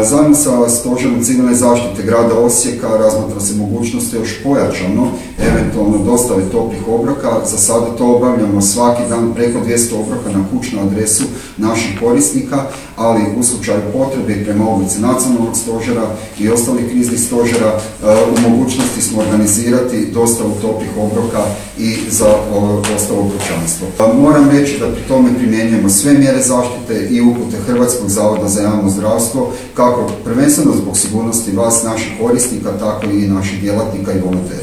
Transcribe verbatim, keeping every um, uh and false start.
Zajedno sa Stožerom civilne zaštite grada Osijeka razmatra se mogućnost još pojačano eventualno dostave toplih obroka. Za sada to obavljamo svaki dan preko dvjesto obroka na kućnu adresu naših korisnika, ali u slučaju potrebe i prema odluci nacionalnog stožera i ostalih kriznih stožera u mogućnosti smo organizirati dostavu toplih obroka i za ostalo kućanstvo. Moram reći da pri tome primjenjujemo sve mjere zaštite i upute Hrvatskog zavoda za javno zdravstvo, kako prvenstveno zbog sigurnosti vas, naših korisnika, tako i naših djelatnika i volontera.